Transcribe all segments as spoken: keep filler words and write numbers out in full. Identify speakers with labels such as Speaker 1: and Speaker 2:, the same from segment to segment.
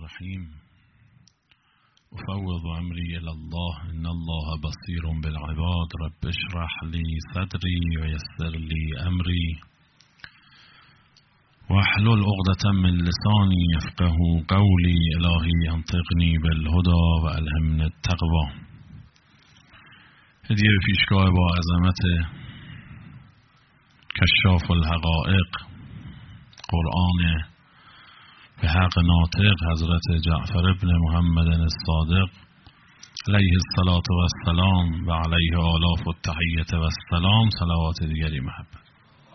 Speaker 1: الرحیم. افوض امری الی الله ان الله بصیر بالعباد. رب اشرح لی صدری و یسر لی امری واحلل عقدة من لسانی یفقهوا قولی. الهی انطقنی بالهدی و الهمنی التقوی. هدیه به پیشگاه با عظمت کشاف الحقائق، قرآن به حق ناطق حضرت جعفر ابن محمد الصادق علیه الصلاة و السلام و علیه آلاف التحیت و السلام. صلوات دیگری محبت.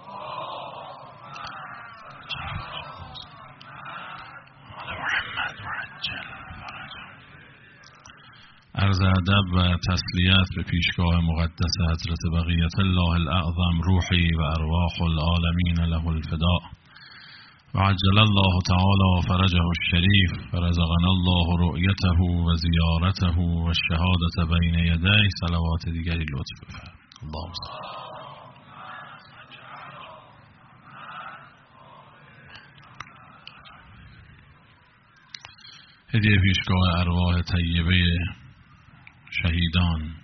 Speaker 1: عرض ادب و تسلیت به پیشگاه مقدس حضرت بقیت الله الاعظم روحی و ارواح العالمین له الفداء و عجل الله تعالی فرجه الشریف و رزقنا الله رؤیته و زیارته و الشهادة بین یدیه. صلوات دیگری لطف بفرمایید. اللهم صل. هدیه پیشگاه ارواح طیبه شهیدان،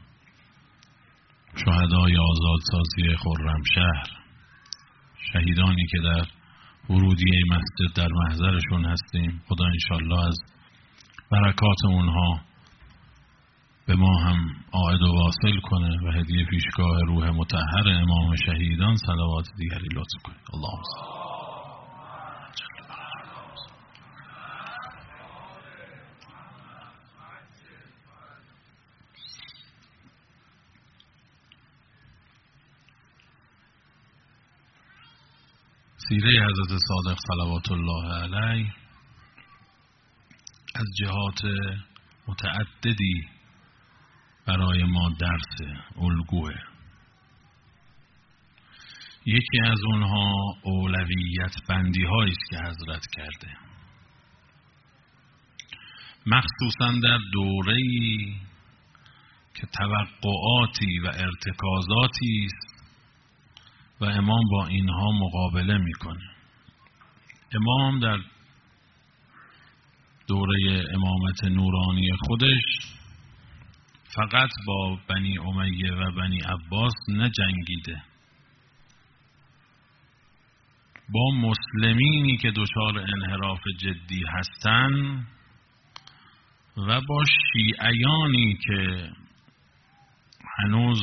Speaker 1: شهدای آزادسازی خرمشهر، شهیدانی که در ورودیه مسجد در محضرشون هستیم. خدا انشالله از برکات اونها به ما هم عائد و واصل کنه و هدیه پیشگاه روح مطهر امام شهیدان صلوات دیگری لطف کنه. اللهم صل. سیره حضرت صادق صلوات الله علیه از جهات متعددی برای ما درس الگوه. یکی از اونها اولویت بندی هایی است که حضرت کرده، مخصوصا در دوره‌ای که توقعاتی و ارتکازاتی است و امام با اینها مقابله میکنه. امام در دوره امامت نورانی خودش فقط با بنی امیه و بنی عباس نجنگیده، با مسلمینی که دچار انحراف جدی هستن و با شیعیانی که هنوز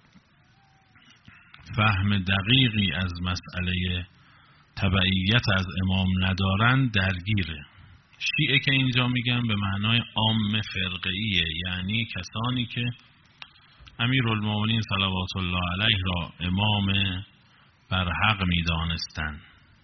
Speaker 1: فهم دقیقی از مسئله تبعیت از امام ندارن درگیره. شیعه که اینجا میگم به معنای عام فرقه‌ایه، یعنی کسانی که امیرالمومنین صلوات الله علیه را امام برحق میدانستند.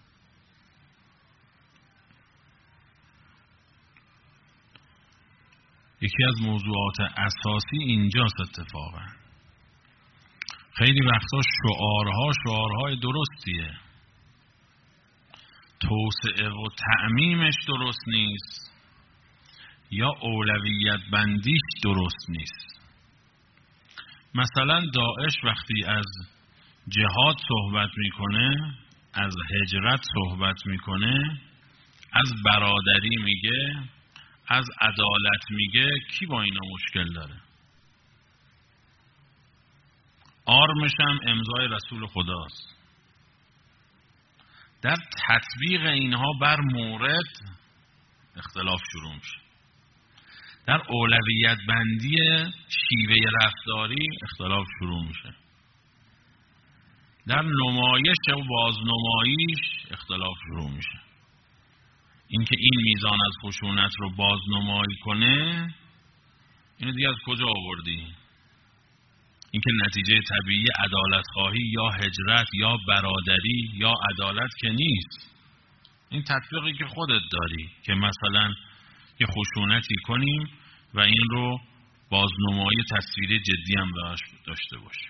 Speaker 1: یکی از موضوعات اساسی اینجاست اتفاقا. خیلی وقتا شعارها شعارهای درستیه، توسعه و تعمیمش درست نیست یا اولویت بندیش درست نیست. مثلا داعش وقتی از جهاد صحبت میکنه، از هجرت صحبت میکنه، از برادری میگه، از عدالت میگه، کی با اینا مشکل داره؟ آرمش هم امضای رسول خداست. در تطبیق اینها بر مورد اختلاف شروع میشه. در اولویت بندی شیوه رفتاری اختلاف شروع میشه. در نمایش و بازنماییش اختلاف شروع میشه. اینکه این میزان از خشونت رو بازنمایی کنه، اینو دیگه از کجا آوردی؟ اینکه نتیجه طبیعی عدالت خواهی یا هجرت یا برادری یا عدالت که نیست. این تطبیقی که خودت داری که مثلا یه خشونتی کنیم و این رو بازنمایی تصویری جدی هم داشته باشیم.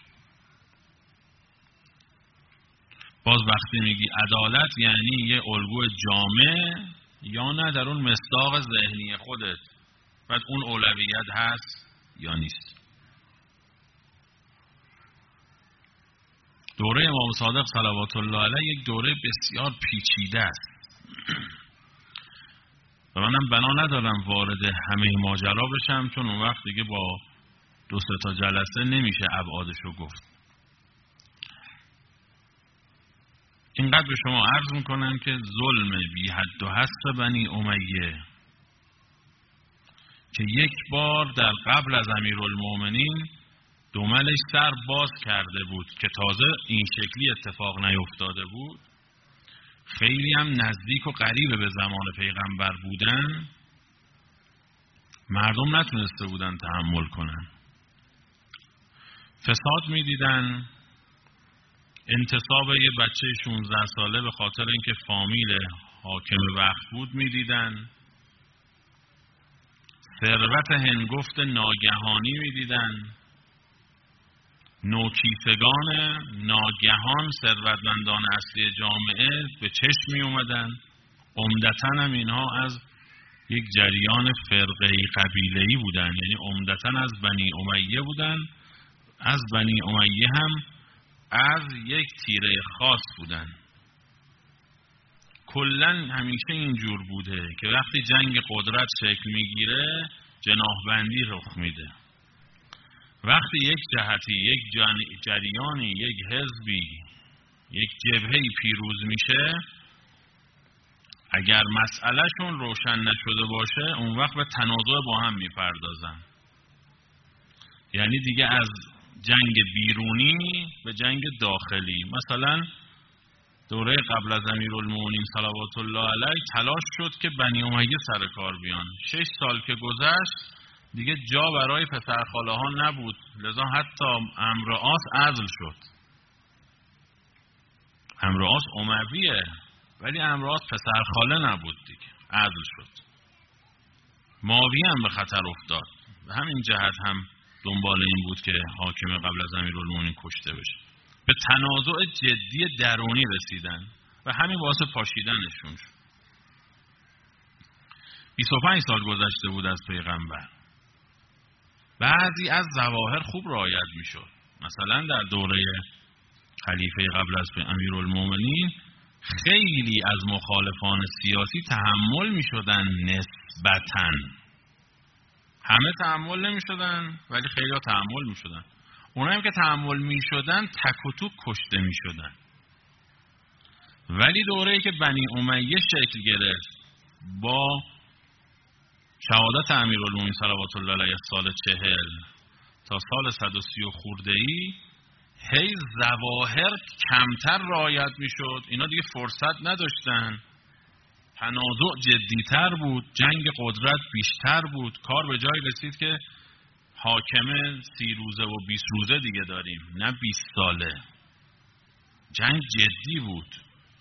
Speaker 1: باز وقتی میگی عدالت یعنی یه الگوی جامع یا نه در اون مصداق ذهنی خودت، بعد اون اولویت هست یا نیست. دوره امام صادق صلوات الله علیه یک دوره بسیار پیچیده است و الانم بنا ندارم وارد همه ماجرا بشم، چون اون وقت دیگه با دو سه تا جلسه نمیشه ابعادشو گفت. اینقدر به شما عرض میکنم که ظلم بی حد و حصر بنی امیه که یک بار در قبل از امیرالمومنین دملش سر باز کرده بود که تازه این شکلی اتفاق نیفتاده بود، خیلی هم نزدیک و قریب به زمان پیغمبر بودن، مردم نتونسته بودن تحمل کنن، فساد میدیدن، انتصاب یه بچه شانزده ساله به خاطر اینکه فامیل حاکم وقت بود میدیدن، ثروت هنگفت ناگهانی میدیدن، نوکیسگان ناگهان ثروتمندان اصلی جامعه به چشم می اومدن. عمدتاً هم اینها از یک جریان فرقه‌ای قبیله‌ای بودن، یعنی عمدتاً از بنی امیه بودن. از بنی امیه هم از یک تیره خاص بودن. کلاً همیشه اینجور بوده که وقتی جنگ قدرت شکل میگیره جناحبندی رخ میده. وقتی یک جهتی، یک جریانی، یک حزبی، یک جبهه‌ای پیروز میشه، اگر مسئلهشون روشن نشده باشه اون وقت به تنازع با هم میپردازن. یعنی دیگه از جنگ بیرونی به جنگ داخلی. مثلا دوره قبل از امیرالمومنین صلوات الله علیه تلاش شد که بنی امیه سر کار بیان. شش سال که گذشت دیگه جا برای پسرخاله ها نبود، لذا حتی عمرو عاص عزل شد. عمرو عاص امویه ولی عمرو عاص پسرخاله نبود دیگه، عزل شد. ماوی هم به خطر افتاد. به همین جهت هم دنبال این بود که حاکم قبل از امیرالمومنین کشته بشه. به تنازع جدی درونی رسیدن و همین باعث پاشیدنشون شد. بیست و پنج سال گذشته بود از پیغمبر. بعضی از ظواهر خوب رعایت میشد. مثلا در دوره خلیفه قبل از امیرالمومنین خیلی از مخالفان سیاسی تحمل میشدن نسبتاً. همه تحمل نمیشدن ولی خیلی ها تحمل میشدن. اونایی که تحمل میشدن تک و توک کشته میشدن. ولی دوره‌ای که بنی امیه شکل گرفت با شهادت امیرالمومنین صلوات الله علیه سال چهل تا سال صد و سی و خورده‌ای، هی ظواهر کمتر رعایت میشد. اینا دیگه فرصت نداشتن، تنازع جدیتر بود، جنگ قدرت بیشتر بود. کار به جای رسید که حاکم سی روزه و بیست روزه دیگه داریم، نه بیست ساله. جنگ جدی بود.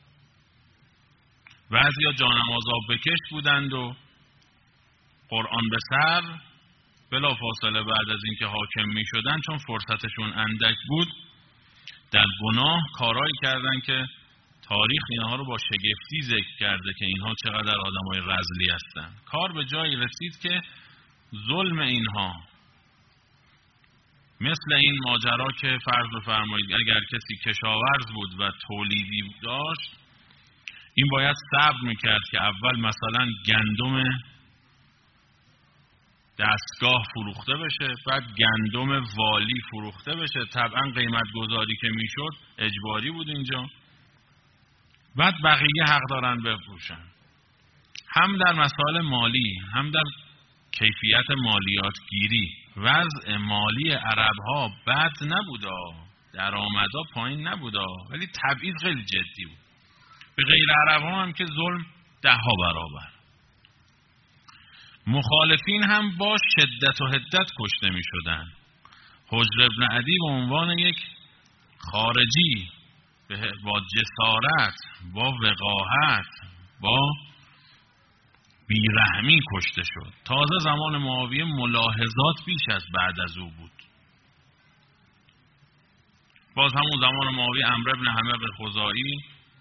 Speaker 1: بعضیا جانماز آب بکش بودند و قرآن به سر، بلا فاصله بعد از اینکه حاکم می شدن، چون فرصتشون اندک بود، در گناه کارایی کردن که تاریخ اینها رو با شگفتی ذکر کرده که اینها چقدر آدمای رذلی هستن. کار به جایی رسید که ظلم اینها، مثل این ماجرا که فرض بفرمایید اگر کسی کشاورز بود و تولیدی داشت، این باید صبر میکرد که اول مثلا گندم دستگاه فروخته بشه، بعد گندم والی فروخته بشه. طبعا قیمت گذاری که میشد اجباری بود اینجا. بعد بقیه حق دارن بفروشن. هم در مسائل مالی، هم در کیفیت مالیات گیری، وضع مالی عرب ها بد نبودا، درآمدا پایین نبودا، ولی تبعیض خیلی جدی بود. به غیر عرب ها هم که ظلم ده ها برابر. مخالفین هم با شدت و حدت کشته می شدن. حجر ابن عدی به عنوان یک خارجی با جسارت، با وقاحت، با بیرحمی کشته شد. تازه زمان معاویه ملاحظات بیش از بعد از او بود. باز همون زمان معاویه عمرو بن حمر خزاعی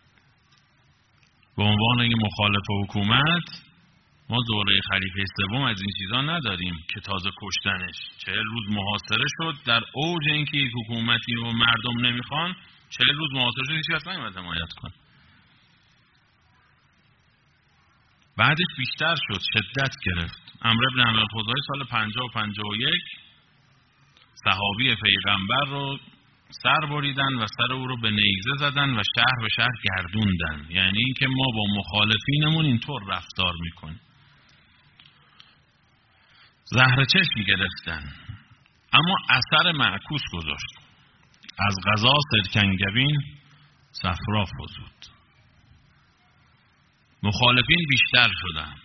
Speaker 1: به عنوان یک مخالف حکومت، ما دوره خلیفه سوم از این چیزا نداریم که تازه کشتنش. چهل روز محاصره شد در اوج اینکه یک حکومتی و مردم نمیخوان، چهل روز محاصره شد، هیچ کس نمیاد حمایت کنه. بعدش بیشتر شد، شدت گرفت. عمرو بن عبدالخزاعی سال پنجاه و پنجاه و یک صحابی پیغمبر رو سر بریدن و سر او رو به نیزه زدن و شهر به شهر گردوندن. یعنی اینکه ما با مخالفینمون اینطور رفتار میکنیم. زهر چشمی گرفتن، اما اثر معکوس گذاشت. از قضا سرکنگبین صفرا فزود. مخالفین بیشتر شدن.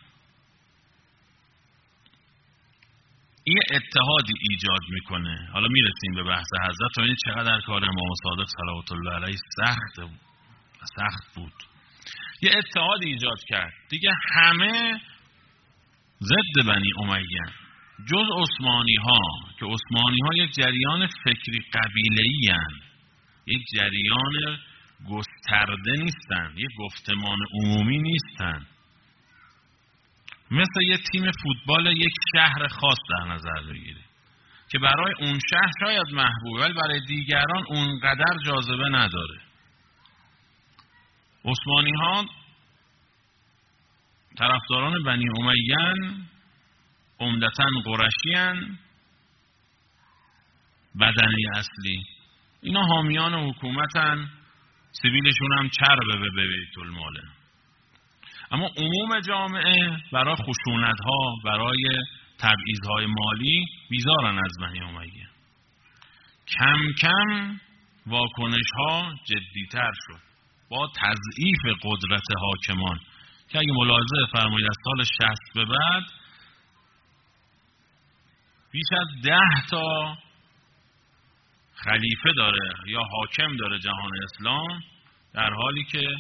Speaker 1: این اتحادی ایجاد میکنه. حالا میرسیم به بحث حضرت و این چقدر کار امام صادق صلوات الله علیه سخت بود. سخت بود. یه اتحادی ایجاد کرد. دیگه همه ضد بنی امیه جز عثمانی ها، که عثمانی ها یک جریان فکری قبیله‌ای هستند، یک جریان گسترده نیستن، یک گفتمان عمومی نیستن. مثل یه تیم فوتبال یک شهر خاص در نظر بگیری که برای اون شهر شاید محبوب ولی برای دیگران اونقدر جاذبه نداره. عثمانی ها طرفداران بنی امیه عمدتاً قرشی‌اند، بدنه اصلی. اینا حامیان حکومتن، سیبیلشون هم چربه به بیت الماله. اما عموم جامعه برای خشونت‌ها، برای تبعیض‌های مالی بیزارن از بنی امیه. کم کم واکنش‌ها جدی‌تر شد با تضعیف قدرت حاکمان که اگه ملاحظه فرمایید از سال شصت به بعد بیش از ده تا خلیفه داره یا حاکم داره جهان اسلام، در حالی که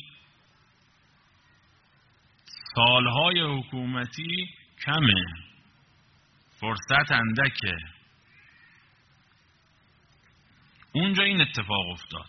Speaker 1: سالهای حکومتی کمه، فرصت اندکه. اونجا این اتفاق افتاد.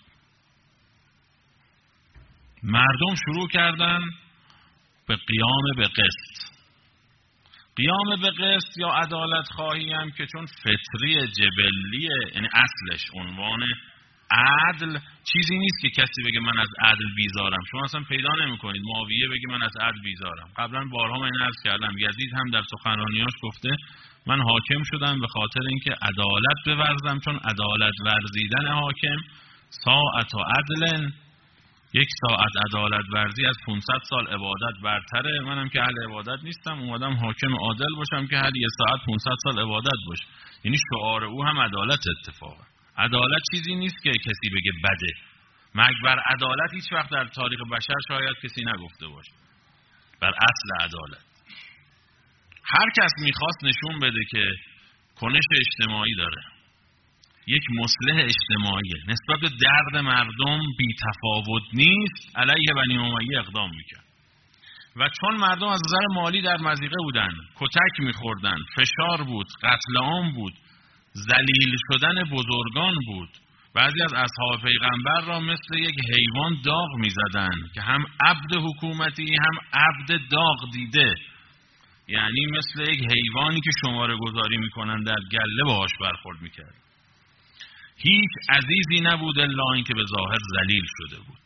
Speaker 1: مردم شروع کردن به قیام به قسط. قیام به قسط یا عدالت خواهی هم که چون فطری جبلیه، یعنی اصلش عنوان عدل چیزی نیست که کسی بگه من از عدل بیزارم. شما اصلا پیدا نمی کنید معاویه بگه من از عدل بیزارم. قبلا بارها من عرض کردم یزید هم در سخنرانیاش گفته من حاکم شدم به خاطر اینکه عدالت بورزم، چون عدالت ورزیدن حاکم ساعت و عدل، یک ساعت عدالت ورزی از پانصد سال عبادت برتره. منم که اهل عبادت نیستم، اومدم حاکم عادل باشم که هر یه ساعت پانصد سال عبادت باشه. یعنی شعار او هم عدالت اتفاقه. عدالت چیزی نیست که کسی بگه بده. مگر بر عدالت هیچ وقت در تاریخ بشر شاید کسی نگفته باشه. بر اصل عدالت هر کس میخواست نشون بده که کنش اجتماعی داره، یک مصلح اجتماعی نسبت به درد مردم بی تفاوت نیست، علیه بنی امیه اقدام میکرد. و چون مردم از نظر مالی در مضیقه بودن، کتک میخوردن، فشار بود، قتل عام بود، ذلیل شدن بزرگان بود، بعضی از اصحاب پیغمبر را مثل یک حیوان داغ میزدن که هم عبد حکومتی هم عبد داغ دیده، یعنی مثل یک حیوانی که شماره گذاری میکنن در گله باهاش برخورد میکرد. هیچ عزیزی نبود الا اینکه به ظاهر ذلیل شده بود.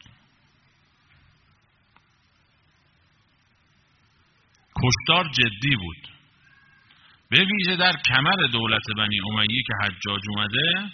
Speaker 1: کشتار جدی بود، به ویژه در کمر دولت بنی امیه که حجاج اومده.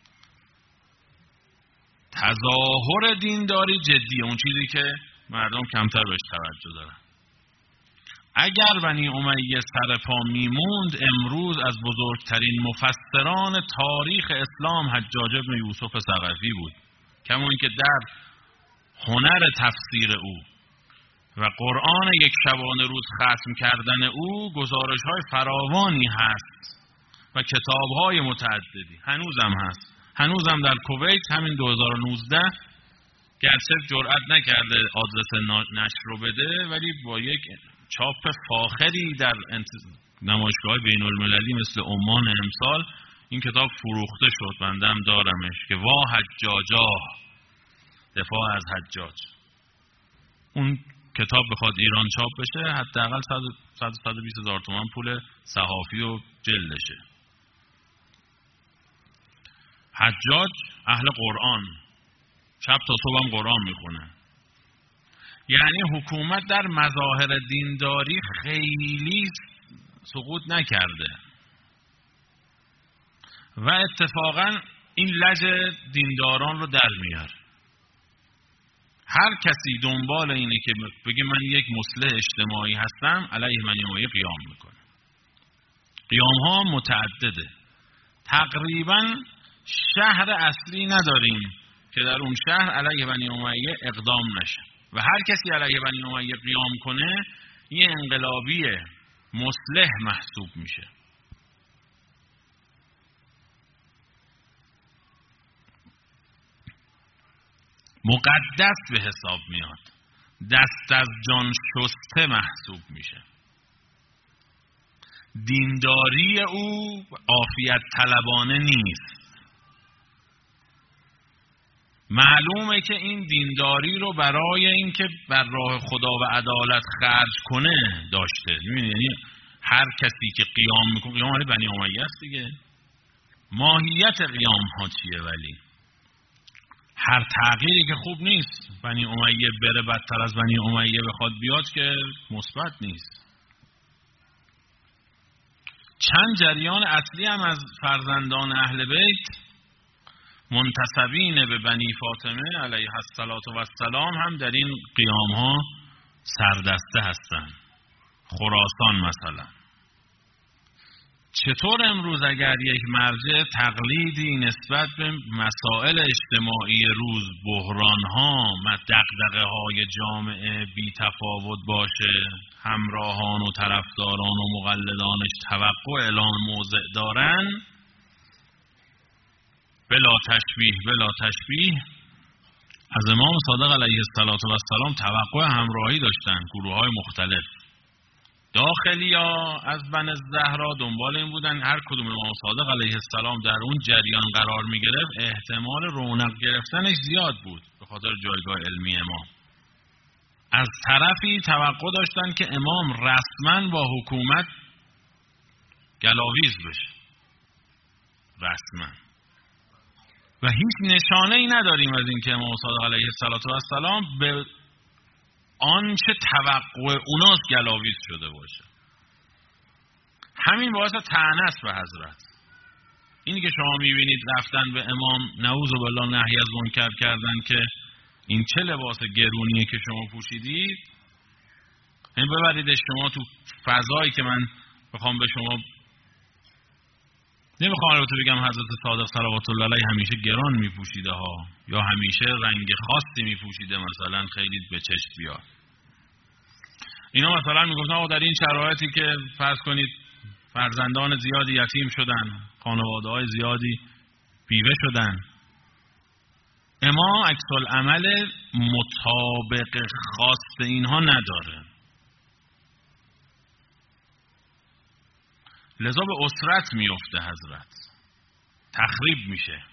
Speaker 1: تظاهر دینداری جدیه، اون چیزی که مردم کمتر بهش توجه دارن. اگر بنی امیه سر پا میموند، امروز از بزرگترین مفسران تاریخ اسلام حجاج ابن یوسف ثقفی بود، کما اینکه در هنر تفسیر او و قرآن یک شبانه روز ختم کردن او گزارش‌های فراوانی هست و کتاب‌های متعددی هنوزم هست. هنوزم در کویت همین دو هزار و نوزده گرچه جرئت نکرده آدرس نشر رو بده، ولی با یک چاپ فاخری در نمایشگاه بین المللی مثل عمان امسال این کتاب فروخته شد. بنده هم دارمش که وا حجاجا، دفاع از حجاج. اون کتاب بخواد ایران چاپ بشه حداقل صد تا صد و بیست هزار تومان پول صحافی و جلدشه. حجاج اهل قرآن، شب تا صبح هم قرآن میخونه. یعنی حکومت در مظاهر دینداری خیلی سقوط نکرده و اتفاقا این لج دینداران رو در میاره. هر کسی دنبال اینه که بگه من یک مصلح اجتماعی هستم، علیه بنی امیه قیام میکنه. قیام ها متعدده. تقریبا شهر اصلی نداریم که در اون شهر علیه بنی امیه اقدام نشه و هر کسی علیه بنی امیه قیام کنه یه انقلابی مصلح محسوب میشه. مقدس به حساب میاد. دست از جان شسته محسوب میشه. دینداری او عافیت طلبانه نیست. معلومه که این دینداری رو برای اینکه بر راه خدا و عدالت خرج کنه داشته. یعنی هر کسی که قیام میکنه، قیام علی بنی امیه است دیگه. ماهیت قیام ها چیه؟ ولی هر تغییری که خوب نیست. بنی امیه بره بدتر از بنی امیه بخواد بیاد که مثبت نیست. چند جریان اصلی هم از فرزندان اهل بیت منتسبین به بنی فاطمه علیه السلام هم در این قیام ها سردسته هستند. خراسان مثلا. چطور امروز اگر یک مرجع تقلیدی نسبت به مسائل اجتماعی روز، بحران‌ها، دغدغه‌های جامعه بی تفاوت باشه، همراهان و طرفداران و مقلدانش توقع اعلام موضع دارن، بلا تشبیه بلا تشبیه از امام صادق علیه السلام توقع همراهی داشتن گروه‌های مختلف. داخلی ها از بن الزهرا دنبال این بودن هر کدوم امام صادق علیه السلام در اون جریان قرار می گرفت احتمال رونق گرفتنش زیاد بود به خاطر جایگاه علمی امام. از طرفی توقع داشتن که امام رسما با حکومت گلاویز بشه رسما و هیچ نشانه ای نداریم از اینکه امام صادق علیه السلام به آنچه توقع اوناست گلاویز شده باشه. همین باعث طعنه است به حضرت. اینی که شما میبینید رفتن به امام نعوذ بالله نهی از منکر کردن که این چه لباس گرونیه که شما پوشیدید، این ببریدش شما تو فضایی که من بخوام به شما نمیخوام البته بگم حضرت صادق صلوات الله علیه همیشه گران میپوشیده ها یا همیشه رنگ خاصی میپوشیده مثلا خیلی به چشم بیاد. اینا مثلا میگفتن آقا در این شرایطی که فرض کنید فرزندان زیادی یتیم شدن، خانواده‌های زیادی بیوه شدن، امام عکس العمل مطابق خواست اینها نداره، لذا به اسرت میفته حضرت، تخریب میشه.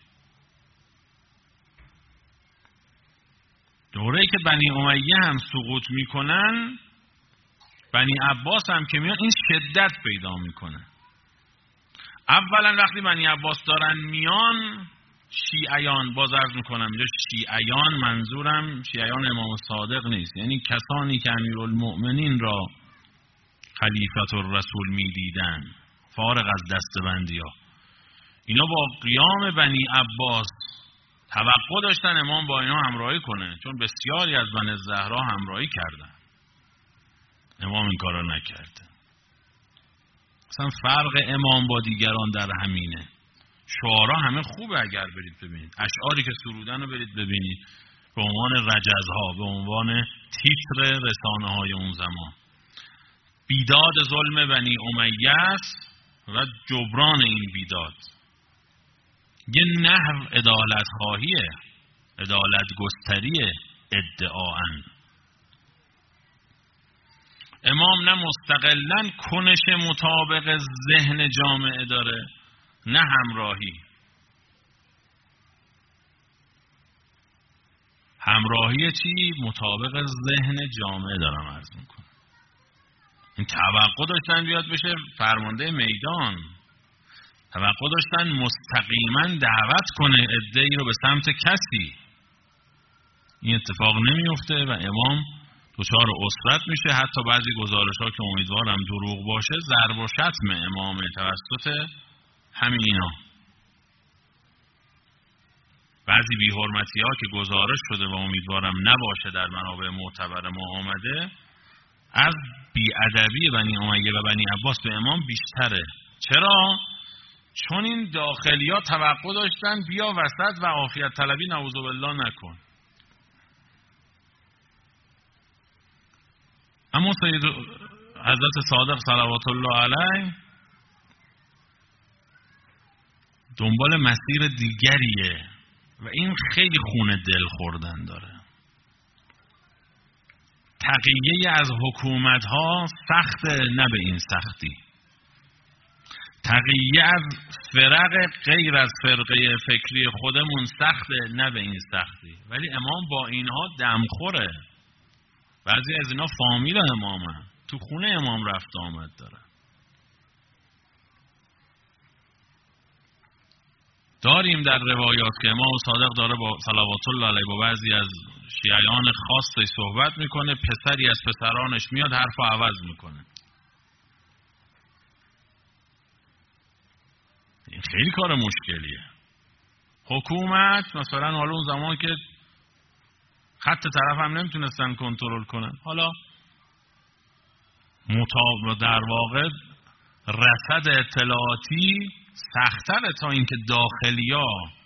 Speaker 1: دوره‌ای که بنی امیه هم سقوط میکنن، بنی عباس هم که میان این شدت پیدا میکنه. اولا وقتی بنی عباس دارن میان، شیعیان، باز عرض میکنم اینجا شیعیان منظورم شیعیان امام صادق نیست، یعنی کسانی که امیرالمؤمنین را خلیفت الرسول میدیدن فارغ از دستبندی ها، اینا با قیام بنی عباس توقع داشتن امام با اینا همراهی کنه، چون بسیاری از بن الزهرا همراهی کردن، امام این کار را نکرده. اصلا فرق امام با دیگران در همینه. شعارا همه خوبه اگر برید ببینید، اشعاری که سرودن رو برید ببینید به عنوان رجزها، به عنوان تیتر رسانه های اون زمان. بیداد ظلم بنی امیه است و جبران این بیداد. یه نحو عدالت خواهیه، عدالت گستریه ادعاً. امام نه مستقلاً کنش مطابق ذهن جامعه داره، نه همراهی. همراهی چی؟ مطابق ذهن جامعه دارم عرض میکنم. این توقع داشتن بیاد بشه فرمانده میدان، توقع داشتن مستقیما دعوت کنه عده‌ای رو به سمت کسی. این اتفاق نمیفته و امام دچار اسرت میشه. حتی بعضی گزارش‌ها که امیدوارم دروغ باشه ضرب و شتم امام توسط همین اینا. بعضی بی‌حرمتی‌ها که گزارش شده و امیدوارم نباشه در منابع معتبر ما آمده، از بی‌ادبی بنی امیه و بنی عباس به امام بیشتره. چرا؟ چون این داخلی‌ها توقع داشتن بیا وسط و عافیت طلبی نعوذ بالله نکن. اما سید حضرت صادق صلوات الله علیه دنبال مسیر دیگریه و این خیلی خون دل خوردن داره. تقیه از حکومت ها سخت، نه به این سختی. تقیه از فرق غیر از فرقه فکری خودمون سخت، نه به این سختی. ولی امام با اینها دمخوره. بعضی از اینا فامیل امامه، تو خونه امام رفت آمد داره. داریم در روایات که امام صادق داره با صلوات الله علیه با بعضی از شیعیان خاصش صحبت میکنه، پسری از پسرانش میاد حرفو عوض میکنه. این خیلی کار مشکلیه. حکومت مثلا حالا اون زمان که خط طرف هم نمیتونستن کنترل کنن، حالا مطابق در واقع رصد اطلاعاتی سخت‌تره تا اینکه داخلیا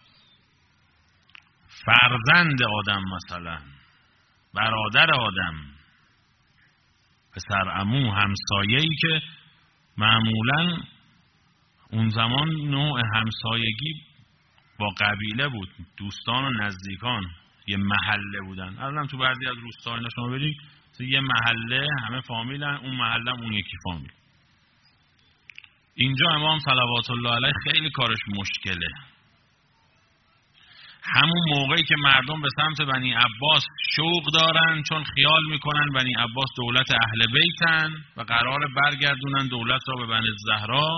Speaker 1: فرزند آدم، مثلا برادر آدم، پسر عمو، همسایه‌ای که معمولاً اون زمان نوع همسایگی با قبیله بود، دوستان و نزدیکان، یه محله بودن. الان تو بعضی از روستاها اینا شما برید یه محله همه فامیلن، اون محله اون یکی فامیل. اینجا امام صلوات الله علیه خیلی کارش مشکله. همون موقعی که مردم به سمت بنی عباس شوق دارن چون خیال میکنن بنی عباس دولت اهل بیتن و قرار برگردونن دولت را به بنی الزهرا،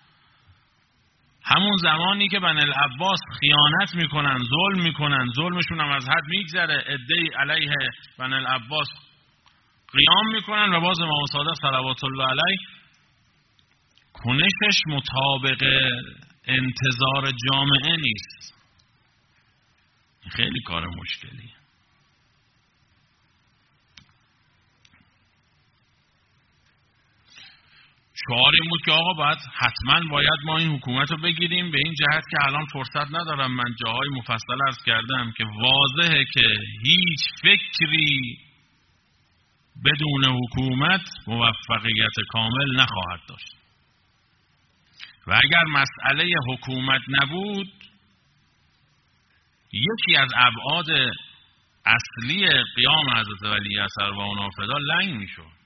Speaker 1: همون زمانی که بنی العباس خیانت میکنن، ظلم میکنن، ظلمشون هم از حد میگذره، عده‌ای علیه بنی العباس قیام میکنن و باز امام صادق صلوات الله علیه کنشش مطابق انتظار جامعه نیست. خیلی کار مشکلیه. شعار این بود که آقا باید حتما باید ما این حکومت رو بگیریم، به این جهت که الان فرصت ندارم من جاهای مفصل عرض کردم که واضحه که هیچ فکری بدون حکومت موفقیت کامل نخواهد داشت و اگر مسئله حکومت نبود یکی از ابعاد اصلی قیام حضرت ولی اثر و نافذا لنگ میشد.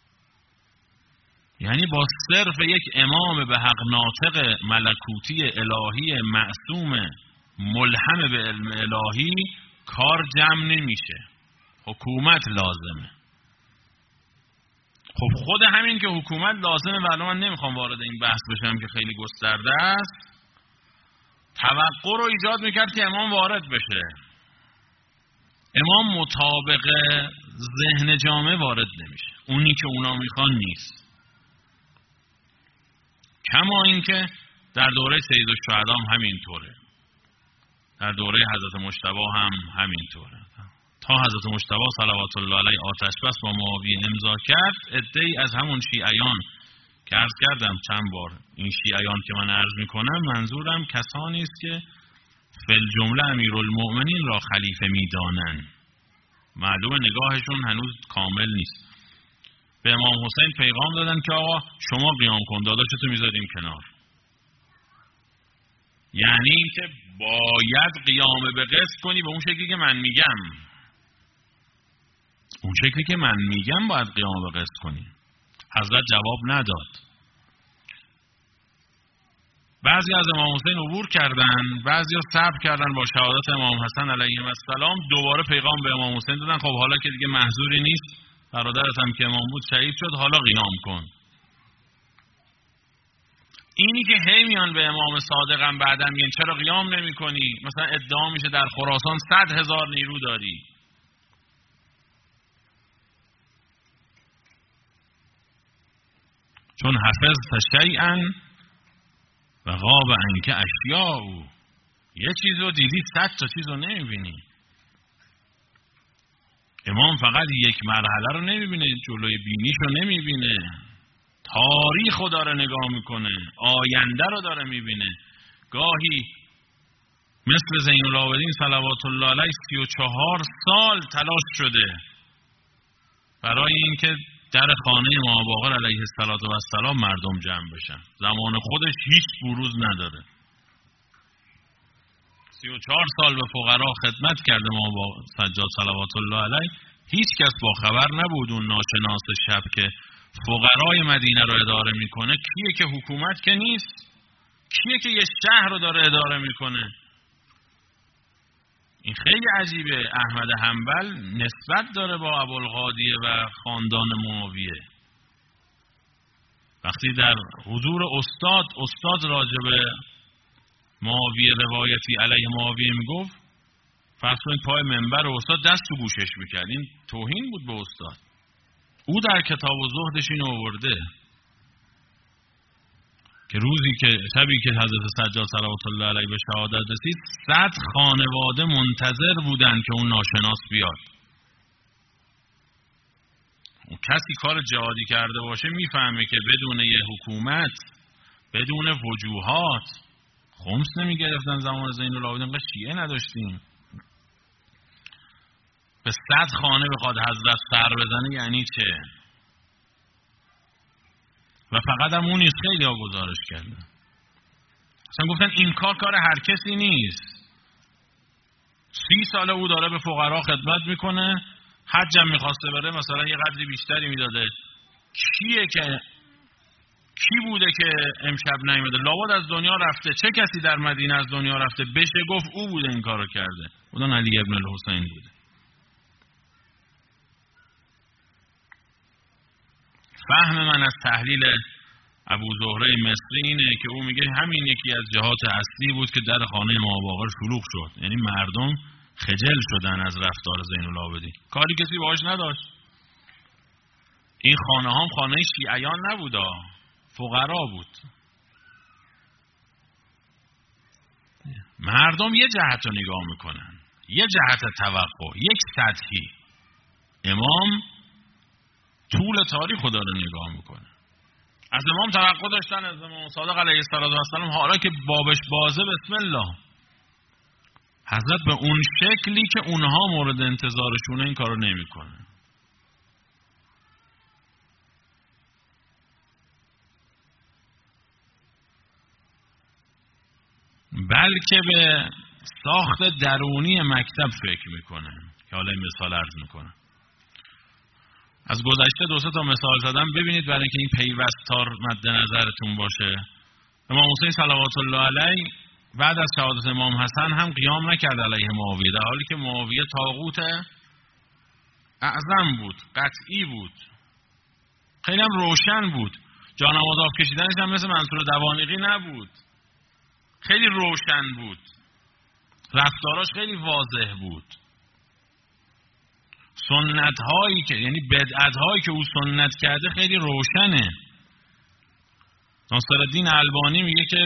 Speaker 1: یعنی با صرف یک امام به حق ناطق ملکوتی الهی معصوم ملهم به علم الهی کار جمع نمیشه، حکومت لازمه. خب خود همین که حکومت لازمه، ولی من نمیخوام وارد این بحث بشم که خیلی گسترده است، توقع رو ایجاد میکرد که امام وارد بشه. امام مطابق ذهن جامعه وارد نمیشه، اونی که اونا میخوان نیست. کما اینکه در دوره سید الشهدا هم همینطوره، در دوره حضرت مجتبی هم همینطوره. تا حضرت مجتبی صلوات الله علیه آتش بس با معاویه امضا کرد، عده‌ای از همون شیعیان که عرض کردم چند بار، این شیعیان که من عرض میکنم منظورم کسانی است که فی الجمله امیرالمؤمنین را خلیفه میدانن، معلوم نگاهشون هنوز کامل نیست. به امام حسین پیغام دادن که آقا شما قیام کن، داداشتو میذاریم کنار. یعنی که باید قیام به قسط کنی به اون شکلی که من میگم، اون شکلی که من میگم باید قیام به قسط کنی. حضرت جواب نداد. بعضی از امام حسین عبور کردن، بعضی ها صبر کردن با شهادت امام حسن علیه السلام، دوباره پیغام به امام حسین دادن خب حالا که دیگه محظوری نیست، برادرت هم که امام بود شهید شد، حالا قیام کن. اینی که هی میان به امام صادق هم بعدم میگن چرا قیام نمی کنی؟ مثلا ادعا میشه در خراسان صد هزار نیرو داری. چون حفظت شیئا و غاب عنک اشیاء. یه چیز رو دیدی صد تا چیز رو نمیبینی. امام فقط یک مرحله رو نمیبینه، جلوی بینیش رو نمیبینه، تاریخ رو داره نگاه میکنه، آینده رو داره میبینه. گاهی مثل زین العابدین صلوات الله علیه سی و چهار سال تلاش شده برای اینکه در خانه امام باقر علیه السلام مردم جمع بشن. زمان خودش هیچ بروز نداره. سی و چهار سال به فقرا خدمت کرده امام باقر سجاد صلوات الله علیه. هیچ کس با خبر نبود اون ناشناس شب که فقرای مدینه رو اداره میکنه کیه، که حکومت که نیست، کیه که یه شهر رو داره اداره میکنه. این خیلی عجیبه. احمد حنبل نسبت داره با ابوالقادیه و خاندان معاویه. وقتی در حضور استاد استاد راجع به معاویه روایتی علیه معاویه میگفت، فرض کنید پای منبر استاد دست تو گوشش میکرد، این توهین بود به استاد. او در کتاب و زهدش این آورده که روزی که شبی که حضرت سجاد صلوات الله علیه به شهادت رسید، صد خانواده منتظر بودن که اون ناشناس بیاد. اون کسی کار جهادی کرده باشه میفهمه که بدون یه حکومت، بدون وجوهات خمس نمیگرفتن. زمان زین العابدین انقدر شیعه نداشتیم. به صد خانه بخواد حضرت سر بزنه یعنی چه؟ و فقط هم اون نیست، خیلی ها گزارش کرده. اصلا گفتن این کار کار هر کسی نیست. سی ساله او داره به فقرا خدمت میکنه، حج هم میخواسته بره مثلا یه قدری بیشتری میداده. کیه که کی بوده که امشب نیومده؟ لابد از دنیا رفته. چه کسی در مدینه از دنیا رفته بشه گفت او بوده این کارو کرده؟ بودن علی ابن الحسین بوده. فهم من از تحلیل ابو زهره مصری اینه که او میگه همین یکی از جهات اصلی بود که در خانه امام باقر شلوغ شد. یعنی مردم خجل شدن از رفتار زین العابدین. کاری کسی باهاش نداشت. این خانه هم خانه شیعیان نبودا، فقرا بود. مردم یه جهت رو نگاه میکنن، یه جهت توقع، یک سطحی. امام طول تاریخ رو داره نگاه میکنه. از امام توقع داشتن، از امام صادق علیه السلام، حالا که بابش بازه بسم الله. حضرت به اون شکلی که اونها مورد انتظارشونه این کارو نمیکنه. بلکه به ساخت درونی مکتب فکر میکنه که حالا این مثال عرض میکنه. از گذشته دو سه تا مثال زدم ببینید برای اینکه این پیوستار مد نظرتون باشه. امام حسین صلوات الله علیه بعد از شهادت امام حسن هم قیام نکرد علیه معاویه، در حالی که معاویه طاغوت اعظم بود، قطعی بود، خیلی هم روشن بود. جانماز آب کشیدنش هم مثل منصور دوانیقی نبود، خیلی روشن بود، رفتاراش خیلی واضح بود. سنت هایی که یعنی بدعت هایی که او سنت کرده خیلی روشنه. ناصرالدین البانی میگه که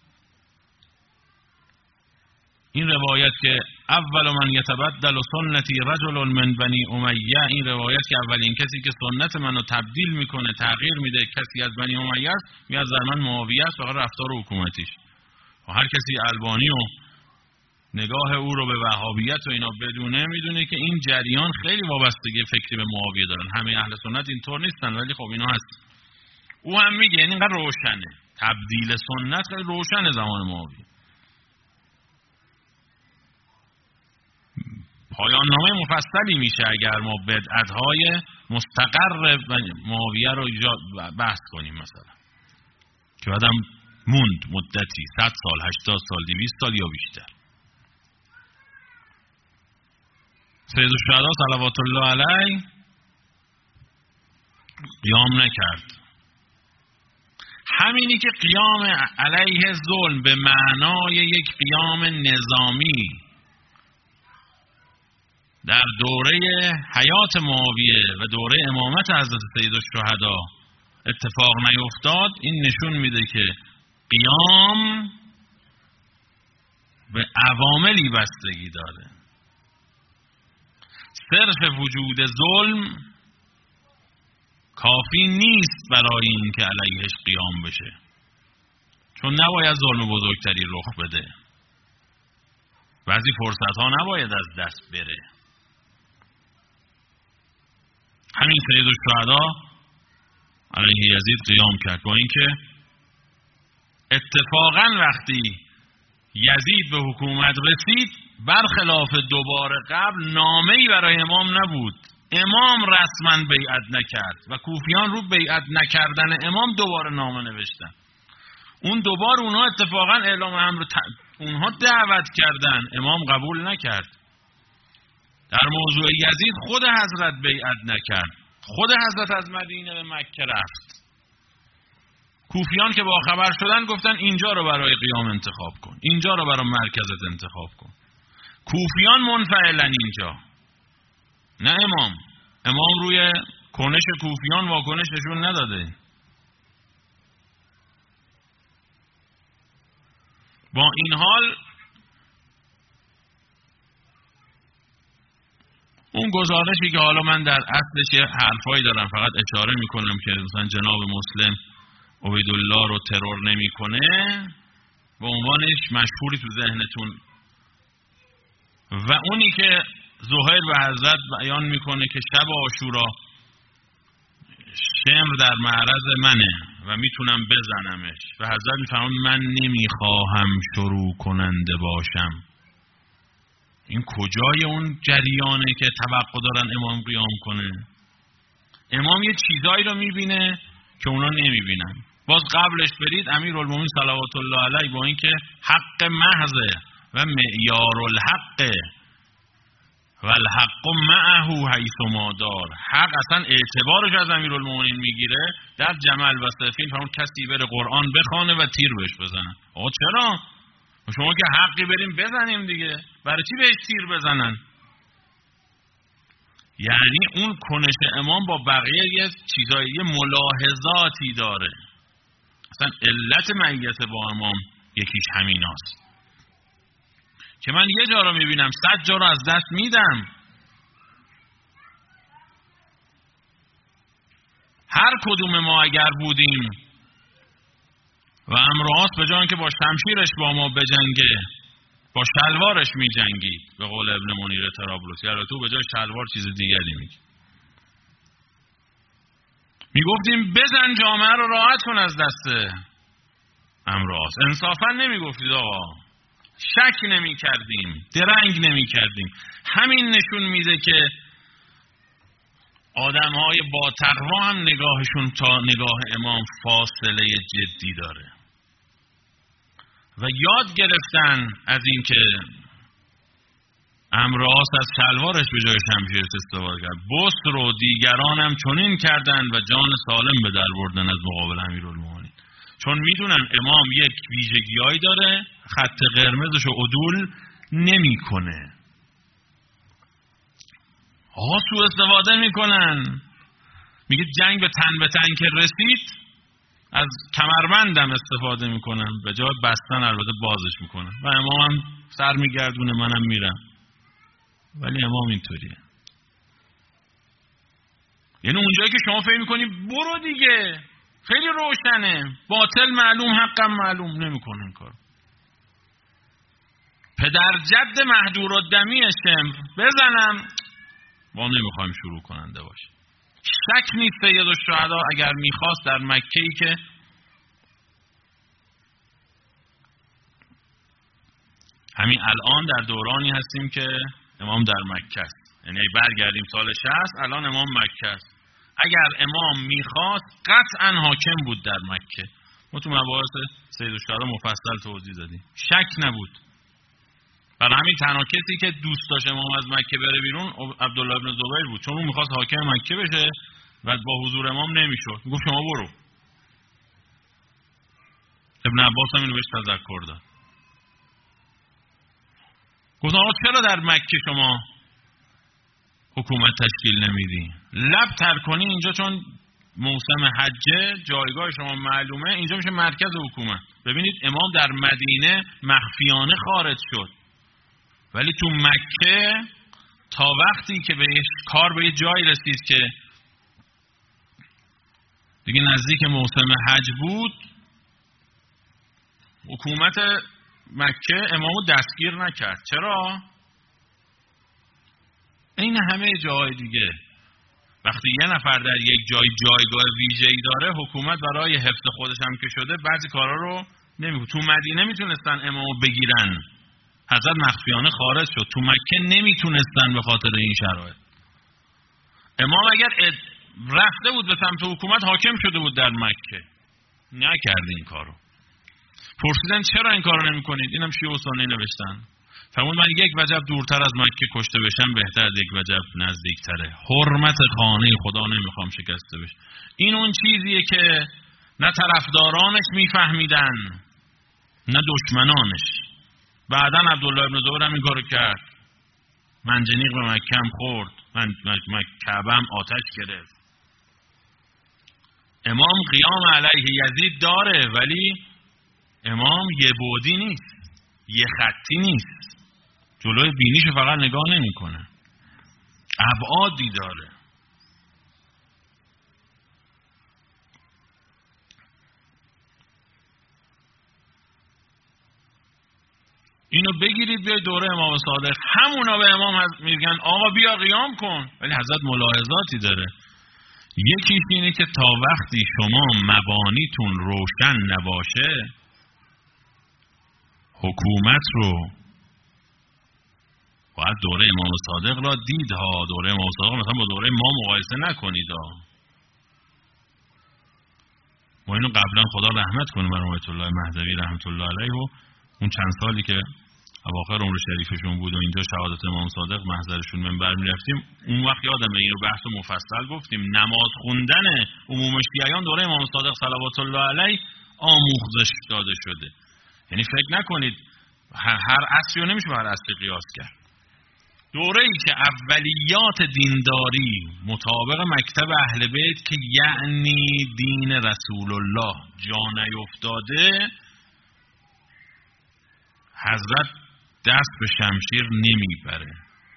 Speaker 1: این روایت که اول من یتبدل سنتی رجل من بنی امیه، این روایت که اولین کسی که سنت منو تبدیل میکنه، تغییر میده، کسی از بنی امیه است، میاد در من معاویه است، فقط رفتار حکومتیش. و هر کسی البانی و نگاه او رو به وهابیت و اینا بدونه، میدونه که این جریان خیلی وابستگی فکری به معاویه دارن. همه اهل سنت اینطور نیستن، ولی خب اینا هست. او هم میگه این اینقدر روشنه، تبدیل سنت خیلی روشنه زمان معاویه. پایان نامه مفصلی میشه اگر ما بدعت‌های مستقر معاویه رو بحث کنیم، مثلا که بعدم موند مدتی صد سال، هشتاد سال، دویست سال یا بیشتر. سید الشهدا صلوات الله علیه قیام نکرد. همینی که قیام علیه ظلم به معنای یک قیام نظامی در دوره حیات معاویه و دوره امامت حضرت سید الشهدا اتفاق نیفتاد، این نشون میده که قیام به عواملی بستگی داره. صرف وجود ظلم کافی نیست برای این که علیهش قیام بشه، چون نباید ظلم بزرگتری رخ بده. بعضی فرصت ها نباید از دست بره. همین سید الشهدا علیه یزید قیام کرد، با اینکه اتفاقا وقتی یزید به حکومت رسید برخلاف دوباره قبل نامه‌ای برای امام نبود. امام رسما بیعت نکرد و کوفیان رو بیعت نکردن امام دوباره نامه نوشتن. اون دوباره اونها اتفاقا اعلام امر ت... اونها دعوت کردن، امام قبول نکرد. در موضوع یزید خود حضرت بیعت نکرد، خود حضرت از مدینه به مکه رفت. کوفیان که با خبر شدن گفتن اینجا رو برای قیام انتخاب کن، اینجا رو برای مرکزت انتخاب کن. کوفیان منفعلن اینجا، نه امام. امام روی کنش کوفیان واکنش نشون نداده. با این حال اون گزارشی که حالا من در اصلش یه حرفایی دارم، فقط اشاره میکنم که مثلا جناب مسلم عبیدالله رو ترور نمیکنه، به عنوانش مشهوری تو ذهنتون. و اونی که زهیر به حضرت بیان میکنه که شب عاشورا شمر در معرض منه و میتونم بزنمش و حضرت میفرمان من نمیخواهم شروع کننده باشم. این کجای اون جریانه که توقع دارن امام قیام کنه؟ امام یه چیزایی رو میبینه که اونا نمیبینن. باز قبلش برید امیرالمومنین صلوات الله علیه با اینکه حق محضه و معیار الحق و الحق معه حیث ما دار، حق اصلا اعتبارش از امیرالمومنین میگیره. در جمل و صفین فرمود کسی بره قرآن بخونه و تیر بهش بزنن. آقا چرا؟ شما که حقی بریم بزنیم دیگه، برای چی بهش تیر بزنن؟ یعنی اون کنش امام با بقیه یه چیزایی، یه ملاحظاتی داره. اصلا علت معیت با امام یکیش همین هست که من یه جا رو میبینم صد جا رو از دست میدم. هر کدوم ما اگر بودیم و امرواس به جای که با شمشیرش با ما بجنگه با شلوارش میجنگید، به قول ابن منیر طرابلسی، البته تو به جای شلوار چیز دیگری میگه، میگفتیم بزن جامعه رو راحت کن از دست امرواس. انصافا نمیگفتید آقا، شک نمی کردیم، درنگ نمی کردیم. همین نشون میده که آدم های با تقوا هم نگاهشون تا نگاه امام فاصله جدی داره و یاد گرفتن از این که امرواس از شلوارش به جای شمشیرش استفاده کرد. بسر و دیگران هم چنین کردن و جان سالم به در بردن از مقابل امیرالمومنین، چون میدونن امام یک ویژگیایی داره، خط قرمزش رو عدول نمیکنه. آقا سوء استفاده میکنن. میگه جنگ به تن به تن که رسید از کمربندم استفاده میکنن، به جای بستن البته بازش میکنن و امام هم سر میگردونه منم میرم. ولی امام اینطوریه. یعنی اونجایی که شما فکر میکنی برو دیگه خیلی روشنه، باطل معلوم حقم معلوم، نمیکنه این کار. پدر جد مهدورالدمی شمر بزنم ما نمیخوایم شروع کننده باشه. شک نیست سید الشهدا اگر میخواست در مکه‌ای که همین الان در دورانی هستیم که امام در مکه است، یعنی برگردیم سال شصت، الان امام مکه است. اگر امام میخواست قطعا حاکم بود در مکه. ما تو مباحث سید الشهدا مفصل توضیح دادیم، شک نبود. برای همین تنها کسی که دوست داشت امام از مکه بره بیرون عبدالله ابن زبیر بود، چون اون میخواست حاکم مکه بشه و با حضور امام نمیشد. میگفت شما برو. ابن عباس هم اینو بهش تذکر داد. گفت آقا چرا در مکه شما حکومت تشکیل نمیدی؟ لب تر کنی اینجا، چون موسم حجه جایگاه شما معلومه، اینجا میشه مرکز حکومت. ببینید امام در مدینه مخفیانه خارج شد، ولی تو مکه تا وقتی که به کار به یه جای رسید که دیگه نزدیک موسم حج بود، حکومت مکه امامو دستگیر نکرد. چرا؟ این همه جای دیگه وقتی یه نفر در یک جای جایگاه ویژه‌ای داره، حکومت برای حفظ خودش هم که شده بعضی کارا رو نمیکنه. تو مدینه میتونستن امامو بگیرن، حضرت مخفیانه خارج شد. تو مکه نمیتونستن به خاطر این شرایط. امام اگر رفته بود به سمت حکومت، حاکم شده بود در مکه، نکرد این کارو. پرسیدن چرا این کارو نمیکنید؟ اینم شیعه و سنی نوشتن. فرمود من یک وجب دورتر از مکه کشته بشم بهتر از یک وجب نزدیکتره. حرمت خانه خدا نمیخوام شکسته بشه. این اون چیزیه که نه طرفدارانش میفهمیدن نه دشمنانش. بعداً عبدالله ابن زبیر هم این کارو کرد. منجنیق به مکه هم خورد، من کعبه هم آتش گرفت. امام قیام علیه یزید داره، ولی امام یه بعدی نیست، یه خطی نیست، جلوی بینیشو فقط نگاه نمیکنه، ابعادی داره. اینو بگیرید بیاید دوره امام صادق، همونا به امام میگن آقا بیا قیام کن، ولی حضرت ملاحظاتی داره. یکیش اینه که تا وقتی شما مبانیتون روشن نباشه، حکومت رو باید دوره امام صادق را دید ها. دوره امام صادق مثلا با دوره ما مقایسه نکنید ها. ما اینو قبلا خدا رحمت کنه بر آیت الله مهدوی رحمت الله علیه و اون چند سالی که اواخر عمر شریفشون بود و اینجا شهادت امام صادق محضرشون منبر میرفتیم، اون وقت یادمه اینو بحث مفصل گفتیم. نماز خوندن عموم شیعیان دوره امام صادق صلوات الله علیه آموزش داده شده. یعنی فکر نکنید هر عصری رو نمیشه هر عصری قیاس کرد. دوره ای که اولیات دینداری مطابق مکتب اهل بیت که یعنی دین رسول الله جا نیفتاده، حضرت دست به شمشیر نمیبره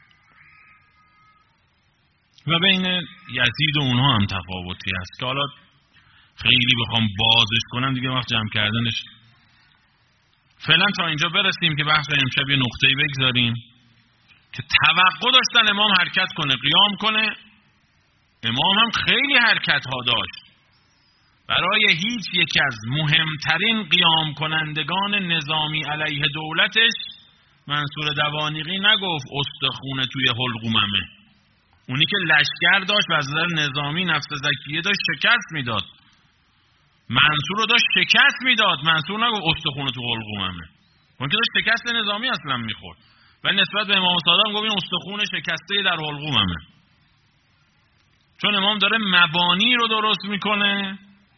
Speaker 1: و بین یزید و اونها هم تفاوتی هست که حالا خیلی بخوام بازش کنم دیگه وقت جمع کردنش. فعلا تا اینجا برسیم که بحث امشب یه نقطه‌ای بگذاریم که توقع داشتن امام حرکت کنه، قیام کنه. امام هم خیلی حرکت ها داشت. برای هیچ یک از مهمترین قیام کنندگان نظامی علیه دولتش منصور دوانیقی نگفت استخونه توی حلقوممه. اونی که لشکر داشت و از نظر نظامی نفس زکیه داشت شکست میداد، منصور رو داشت شکست میداد. منصور نگفت استخونه تو حلقوممه، اون که داشت شکست نظامی اصلا میخورد، ولی نسبت به امام صادق گفت این استخونه شکسته در حلقوممه. چون امام داره مبانی رو درست میکنه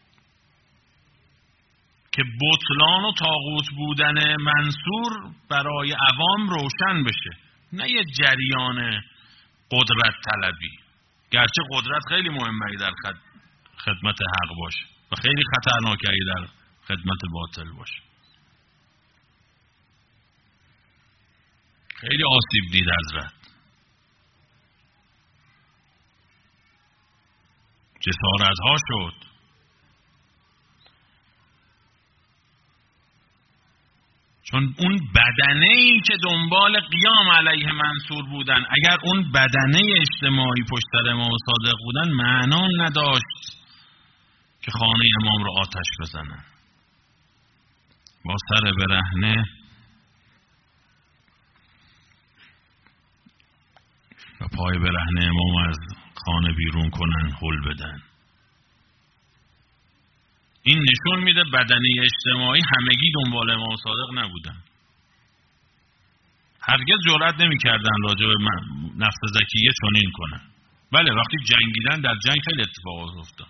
Speaker 1: که بطلان و طاغوت بودن منصور برای عوام روشن بشه، نه یه جریان قدرت طلبی. گرچه قدرت خیلی مهمه در خدمت حق باشه و خیلی خطرناکه در خدمت باطل باشه. خیلی آسیب دید حضرت، جسارت ها شد. چون اون بدنه‌ای که دنبال قیام علیه منصور بودن، اگر اون بدنه اجتماعی پشت سر امام صادق بودن، معنا نداشت که خانه امام رو آتش بزنن. با سر برهنه و پای برهنه امام از خانه بیرون کنن، هل بدن. این نشون میده بدنه اجتماعی همگی دنبال امام صادق نبودن. هرگز جرئت نمی‌کردن راجع به نفس زکیه چنین کنن. بله وقتی جنگیدن در جنگ خیلی اتفاقات افتاد.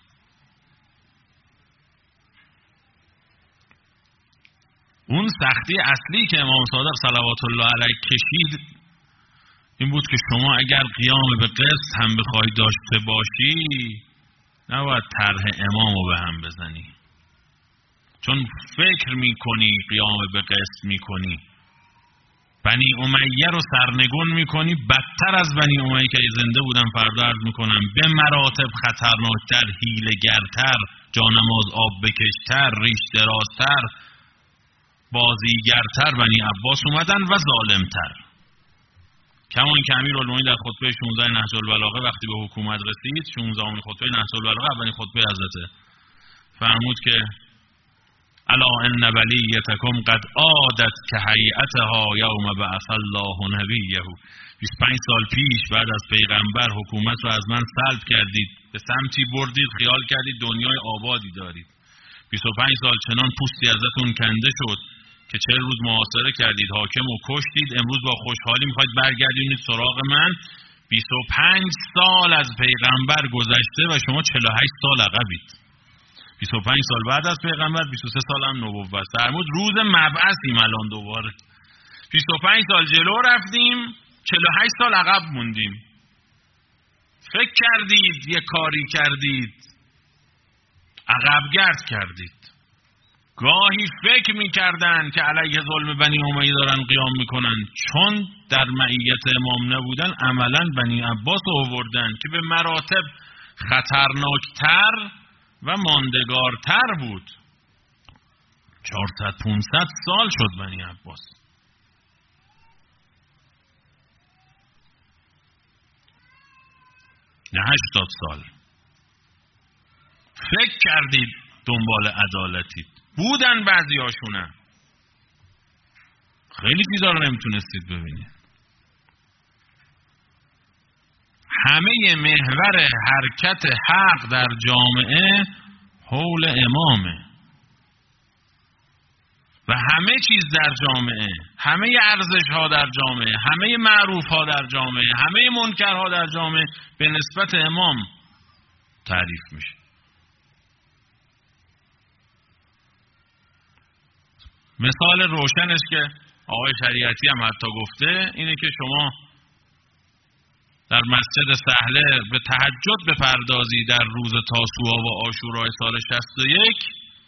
Speaker 1: اون سختی اصلی که امام صادق صلوات الله علیه کشید این بود که شما اگر قیام به قسط هم بخوای داشته باشی، نباید طرح امامو به هم بزنی، چون فکر میکنی قیام به قسط میکنی، بنی امیه رو سرنگون میکنی، بدتر از بنی امیه که زنده بودن فردا عرض میکنم به مراتب خطرناکتر، حیله‌گرتر، جانماز آب بکشتر، ریش درازتر، بازیگرتر بنی عباس اومدن و ظالمتر. کمان که امیرالمومنین در خطبه شانزده نهج البلاغه وقتی به حکومت رسید، شانزدهمین خطبه نهج البلاغه، اولین خطبه حضرت فرمود که الا ان ولیتکم قد عادت که هیئتها یوم بعث الله نبیه. بیست و پنج سال پیش بعد از پیغمبر حکومت رو از من سلب کردید، به سمتی بردید خیال کردید دنیای آبادی دارید. بیست و پنج سال چنان پوستی ازتون کنده شد که چهل روز محاصره کردید، حاکم رو کشتید، امروز با خوشحالی میخواید برگردید سراغ من. بیست و پنج سال از پیغمبر گذشته و شما چهل و هشت سال عقبید. بیست و پنج سال بعد از پیغمبر، بیست و سه سال هم نبوت. فرمود روز مبعثیم الان دوباره. بیست و پنج سال جلو رفتیم، چهل و هشت سال عقب موندیم. فکر کردید یه کاری کردید، عقبگرد کردید. گاهی فکر میکردن که علیه ظلم بنی امیه دارن قیام میکنن، چون در معیت امام نبودن عملا بنی عباس رو آوردن که به مراتب خطرناکتر و ماندگارتر بود. چهارصد پانصد سال شد بنی عباس. نه هشتاد سال. فکر کردید دنبال عدالتید، بودن بعضی هاشونه، خیلی چیزا رو نمیتونستید ببینید. همه محور حرکت حق در جامعه حول امامه و همه چیز در جامعه، همه ارزش ها در جامعه، همه معروف ها در جامعه، همه منکر ها در جامعه به نسبت امام تعریف میشه. مثال روشنش که آقای شریعتی هم حتی گفته اینه که شما در مسجد سهله به تهجد بپردازی در روز تاسوعا و عاشورای سال شصت و یک،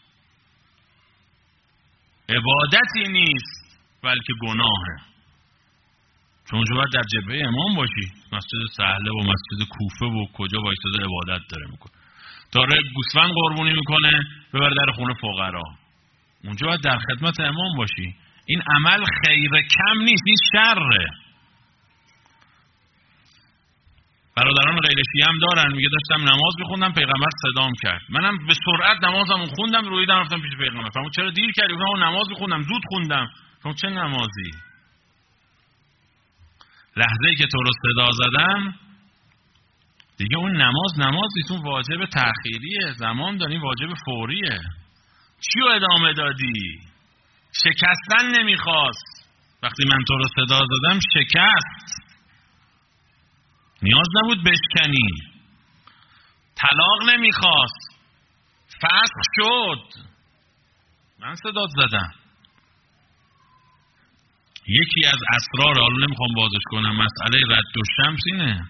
Speaker 1: عبادتی نیست بلکه گناهه، چون شما باید در جبهه امام باشی. مسجد سهله و مسجد کوفه و کجا وایساده عبادت داره میکنه، داره گوسفند قربونی میکنه ببر در خونه فقرا، اونجا باید در خدمت امام باشی. این عمل خیر کم نیست، این شره. برادران غیر شیعه هم دارن، میگه داشتم نماز میخوندم پیغمبر صدام کرد، منم به سرعت نمازمو خوندم، رویدم رفتم پیش پیغمبر. فرمود چرا دیر کردی؟ گفتم نماز میخوندم زود خوندم. فرمود چه نمازی؟ لحظه‌ای که تو رو صدا زدم دیگه اون نماز نماز نیست، اون واجب تأخیریه، زمان داری، واجب فوریه. چیو ادامه دادی؟ شکستن نمیخواست. وقتی من تو رو صدا زدم شکست، نیاز نبود بشکنی. طلاق نمیخواست، فسخ شد، من صدا زدم. یکی از اسرار، حالا نمیخوام بازش کنم، مسئله رد و شمس اینه.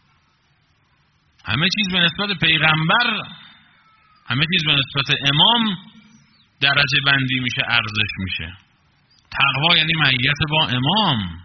Speaker 1: همه چیز به نسبت پیغمبر، همه چیز به نسبت امام درجه بندی میشه، ارزش میشه. تقوا یعنی معیت با امام.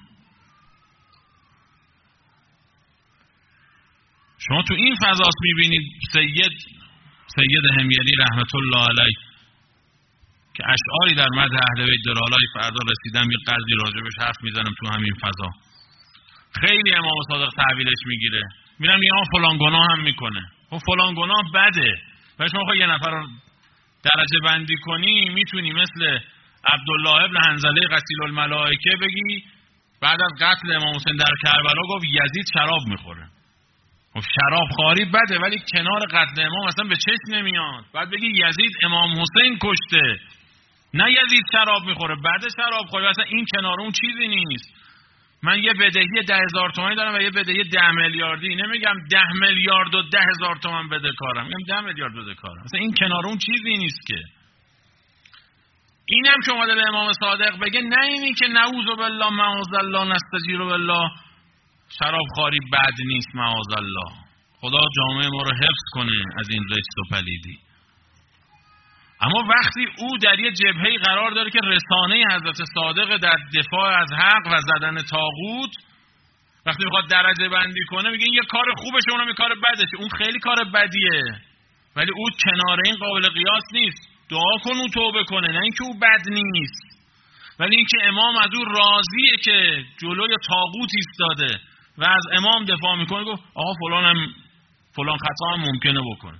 Speaker 1: شما تو این فضاست میبینید سید سید حمیلی رحمت الله علیه که اشعاری در مدح اهل بیت داره. حالا فردا رسیدم یه قضیه راجبش حرف میزنم تو همین فضا. خیلی امام صادق تحویلش میگیره، میرم میگم فلان گناه هم میکنه. خب فلان گناه بده، و شما خواهی یه نفر رو درجه بندی کنی، میتونی مثل عبدالله ابن حنظله غسیل الملائکه بگی بعد از قتل امام حسین در کربلا گفت یزید شراب میخوره. خب شراب خواری بده، ولی کنار قتل امام اصلا به چشم نمیاد. بعد بگی یزید امام حسین کشته، نه یزید شراب میخوره، بعد شراب خوری. اصلا این کنار اون چیزی نیست. من یه بدهی ده هزار تومانی دارم و یه بدهی ده میلیاردی، نمیگم ده میلیارد و ده هزار تومان بده کارم، میگم ده میلیارد بده کارم. اصلا این کنار اون چیزی نیست که. اینم که اومده به امام صادق بگه نه اینی که نعوذ بالله معاذ الله نستجیر بالله شراب خواری بد نیست معاذ الله. خدا جامعه ما رو حفظ کنه از این رجس و پلیدی. اما وقتی او در یه جبهه‌ای قرار داره که رسانه حضرت صادق در دفاع از حق و زدن طاغوت، وقتی میخواد درجه بندی کنه میگه این یه کار خوبشه اونم یه کار بدشه. اون خیلی کار بدیه ولی او کنار این قابل قیاس نیست. دعا کن او توبه کنه، نه اینکه او بد نیست. ولی اینکه امام از او راضیه که جلوی طاغوت ایستاده و از امام دفاع میکنه، گفت آقا فلانم فلان خطا هم ممکنه بکنه.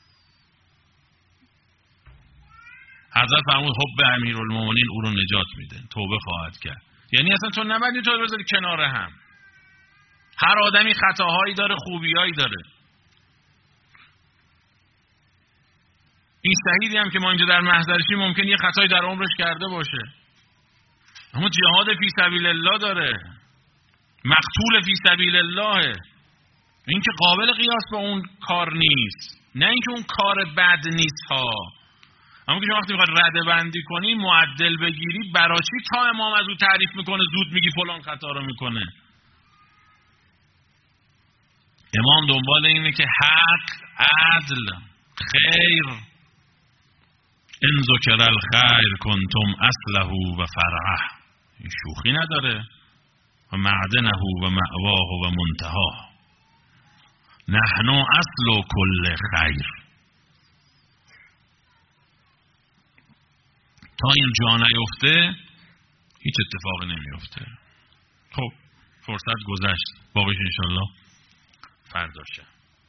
Speaker 1: حضرت فرمود حب امیرالمومنین او رو نجات میده، توبه خواهد کرد. یعنی اصلا تو نباید این توبه بذاری کنار هم. هر آدمی خطاهایی داره، خوبیایی داره. این شهیدی هم که ما اینجا در محضرشیم ممکن یه خطایی در عمرش کرده باشه، اما جهاد فی سبیل الله داره، مقتول فی سبیل الله. این که قابل قیاس با اون کار نیست، نه اینکه اون کار بد نیست ها. اما که شما وقتی میخواد رده بندی کنی، معدل بگیری، برای چی تا امام از او تعریف میکنه زود میگی فلان خطا رو میکنه؟ امام دنبال اینه که حق، عدل، خیر، ان ذکر الخیر کنتم اصله و فرعه، این شوخی نداره، و معدنه و مأواه و منتهاه، نحن اصل کل خیر. تا این جا نیفته هیچ اتفاقی نمیفته. خب فرصت گذشت، باقیش انشالله فردا شه.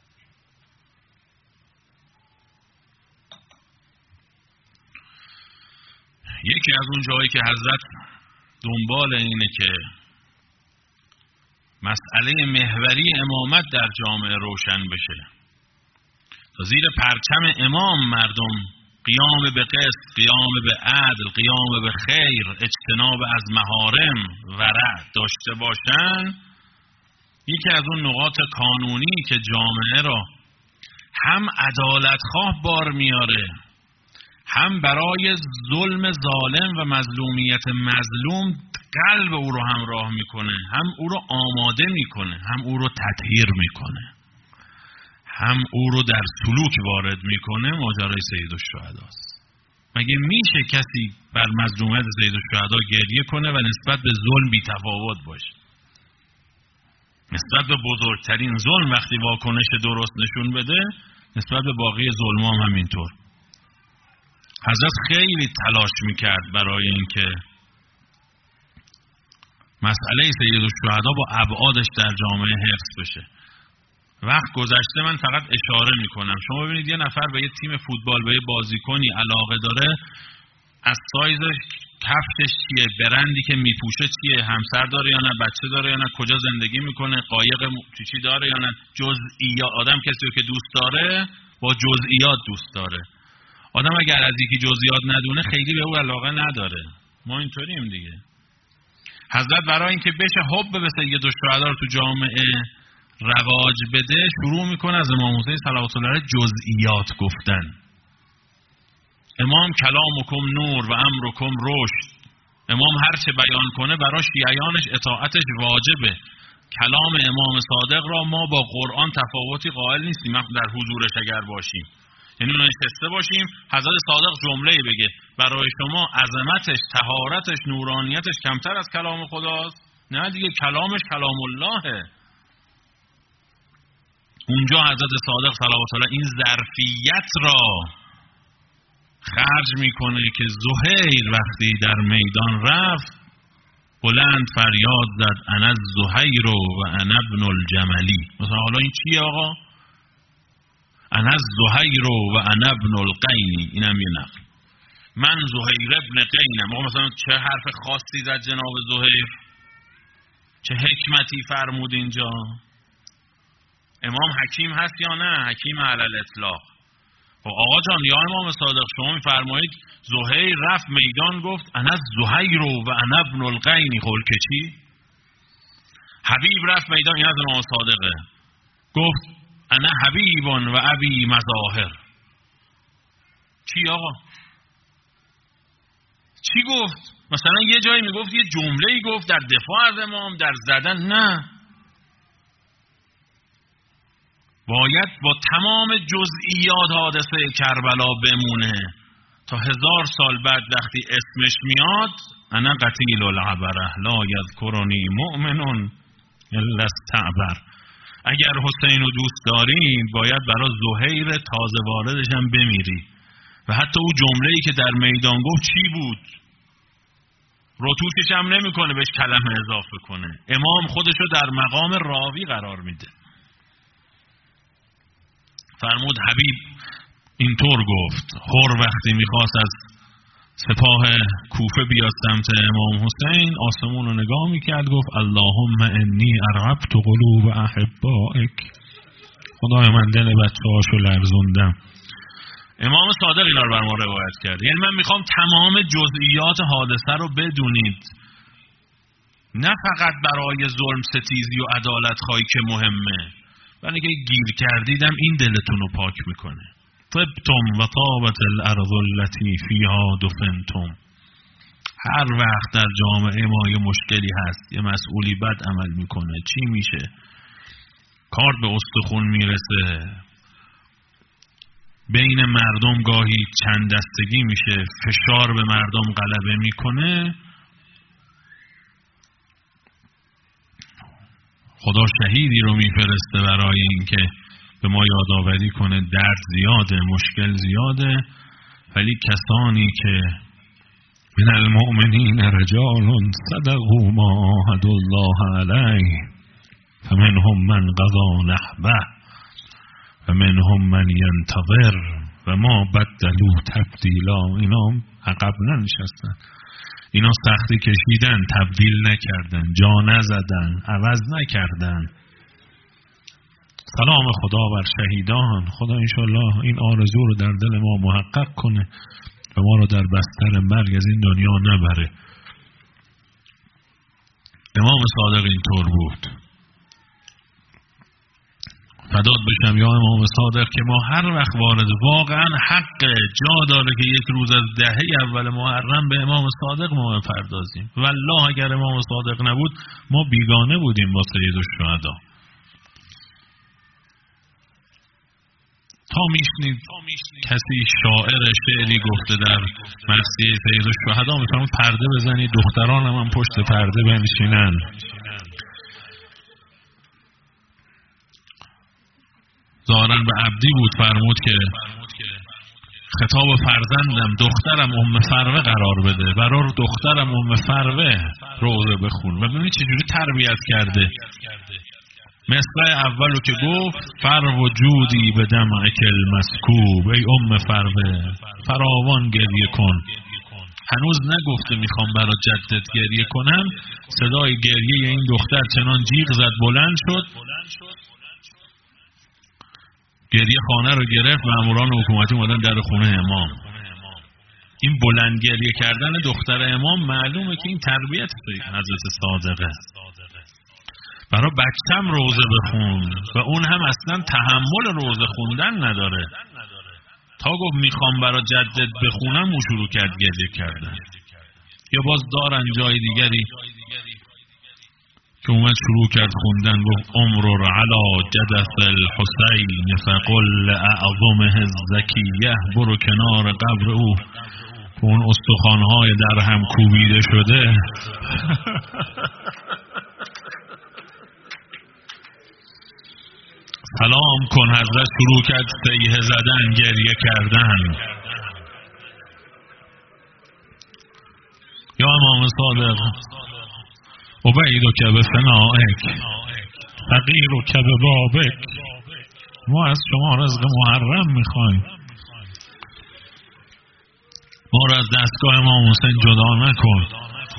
Speaker 1: یکی از اون جایی که حضرت دنبال اینه که مسئله محوری امامت در جامعه روشن بشه، تا زیر پرچم امام مردم قیام به قسط، قیام به عدل، قیام به خیر، اجتناب از محارم، ورع داشته باشن. یکی از اون نقاط کانونی که جامعه را هم عدالت خواه بار میاره، هم برای ظلم ظالم و مظلومیت مظلوم قلب او رو همراه میکنه، هم او رو آماده میکنه، هم او رو تطهیر میکنه، هم او رو در سلوک وارد میکنه. ماجرای سید الشهداست. مگه میشه کسی بر مظلومیت سید الشهدا گریه کنه و نسبت به ظلم بی تفاوت باشه؟ نسبت به بزرگترین ظلم وقتی واکنش درست نشون بده، نسبت به باقی ظلم هم همینطور. حضرت خیلی تلاش میکرد برای اینکه مسئله سید الشهدا با ابعادش در جامعه حفظ بشه. وقت گذشته، من فقط اشاره میکنم. شما ببینید یه نفر به یه تیم فوتبال، به یه بازیکنی علاقه داره، از سایزش، کفشش چیه، برندی که میپوشه چیه، همسر داره یا نه، بچه داره یا نه، کجا زندگی میکنه، قایق چی داره یا نه، جزئیات. آدم کسی که دوست داره با جزئیات دوست داره. آدم اگر از یکی جزئیات ندونه خیلی به او علاقه نداره. ما اینطوریم دیگه. حضرت برای اینکه بشه حب به سید الشهدا رو تو جامعه رواج بده، شروع میکنه از امام حسین صلوات الله علیه جزئیات گفتن. امام کلامکم نور و امرکم رشد. امام هر چه بیان کنه برای شیعیانش اطاعتش واجبه. کلام امام صادق را ما با قرآن تفاوتی قائل نیستیم در حضورش اگر باشیم. یعنی اون نشسته باشیم حضرت صادق جمله‌ای بگه، برای شما عظمتش، طهارتش، نورانیتش کمتر از کلام خداست؟ نه دیگه، کلامش کلام اللهه. اونجا حضرت صادق صلوات الله این ظرفیت را خرج میکنه که زهیر وقتی در میدان رفت بلند فریاد زد انا الزهیر و انا ابن الجملی. مثلا حالا این چیه آقا؟ انا الزهیر و انا ابن القینی. اینم یه نقل. من زهیر ابن قینم. آقا مثلا چه حرف خاصی زد جناب زهیر؟ چه حکمتی فرمود اینجا؟ امام حکیم هست یا نه؟ حکیم علی الاطلاق. خب آقا جان یا امام صادق شما میفرمایید زهیر رفت میدان گفت انا الزهیر و انا ابن القینی. خب که چی؟ حبیب رفت میدان، این از امام صادقه، گفت انا حبیب و ابی مظاهر. چی آقا؟ چی گفت؟ مثلا یه جایی میگفت، یه جمله‌ای گفت در دفاع از امام، در زدن؟ نه، باید با تمام جزئیات حادثه کربلا بمونه تا هزار سال بعد وقتی اسمش میاد انا قتیل العبره لا یذکرنی مؤمن الا استعبر. اگر حسین رو دوست داری باید برای زهیر تازه واردش هم بمیری. و حتی اون جمله‌ای که در میدان گفت چی بود؟ رتوشش هم نمی کنه بهش کلمه اضافه کنه. امام خودش رو در مقام راوی قرار میده. فرمود حبیب اینطور گفت، هر وقتی میخواست از سپاه کوفه بیاد سمت امام حسین آسمون رو نگاه میکرد، گفت اللهم انی ارغبت قلوب احبائک، خدای من دل بچه‌هاشو لرزوندم. امام صادق اینا رو بر ما روایت کرد. یعنی من میخوام تمام جزئیات حادثه رو بدونید، نه فقط برای ظلم ستیزی و عدالت خواهی که مهمه، ولی که گیر کردیدم این دلتون رو پاک میکنه. طبتم و طابت الارض التي فیها دفنتم. هر وقت در جامعه ما یه مشکلی هست، یه مسئولی بد عمل میکنه، چی میشه؟ کار به استخون میرسه، بین مردم گاهی چند دستگی میشه، فشار به مردم غلبه میکنه، خدا شهیدی رو میفرسته برای اینکه به ما یادآوری کنه درد زیاده، مشکل زیاده، ولی کسانی که من المؤمنین رجال صدقوا ما عاهدوا الله علیه فمنهم من قضى نحبه ومنهم من ینتظر و ما بدلوا تبدیلا. اینا عقب ننشستن، اینا سختی کشیدن، تبدیل نکردن، جا نزدن، عوض نکردن. سلام خدا بر شهیدان. خدا انشالله این آرزو رو در دل ما محقق کنه و ما رو در بستر مرگ از این دنیا نبره. امام صادق اینطور بود. فداد بشم یا امام صادق که ما هر وقت وارد، واقعا حق جا داره که یک روز از دهه اول محرم به امام صادق ما بپردازیم. والله اگر امام صادق نبود ما بیگانه بودیم با سید الشهدا. تا میشنید کسی شاعر شعری گفته در مرثیه سید الشهدا، میفرمود پرده بزنید دختران هم پشت پرده بنشینن. زارن به عبدی بود، فرمود که خطاب فرزندم دخترم ام فروه قرار بده، برای دخترم ام فروه روزه بخون. و ببینید چجوری تربیت کرده. مصرع اولو که گفت فرو جودی به دمعک المسکوب، ای ام فروه فراوان گریه کن. هنوز نگفته میخوام برای جدت گریه کنم، صدای گریه این دختر چنان جیغ زد بلند شد، گریه خانه رو گرفت. ماموران حکومتی اومدن در خونه امام. این بلند گریه کردن دختر امام معلومه که این تربیت حضرت صادقه. برای بچم روزه بخون و اون هم اصلا تحمل روزه خوندن نداره. تا گفت میخوام برای جدت بخونم و شروع کرد گریه کردن. یا باز دارن جای دیگری که اومد شروع کرد خوندن، گفت عمر علی جدث الحسین فقل اعظمه الزکیه، برو کنار قبر او اون استخوان‌های در هم کوبیده شده سلام کن. حضرت شروع کرد سیحه زدن، گریه کردن. یا امام صادق عبید و که به فنائک فقیر و که به بابک، ما از شما رزق محرم میخوایم، ما را از دستگاه امام حسین جدا نکن.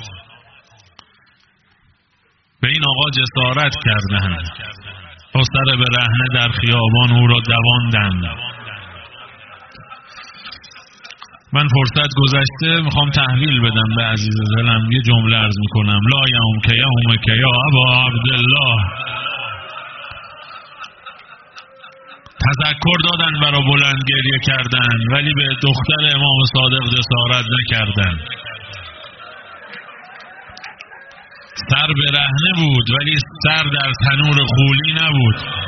Speaker 1: به این آقا جسارت کردن، با سر به رهنه در خیابان او را دواندند. من فرصت گذشته میخوام تحویل بدم به عزیز دلم، یه جمله عرض میکنم. لا یوم که یوم که یا ابا عبدالله. تذکر دادن برای بلند گریه کردن، ولی به دختر امام صادق جسارت نکردن. سر به رهنه بود ولی سر در تنور خولی نبود.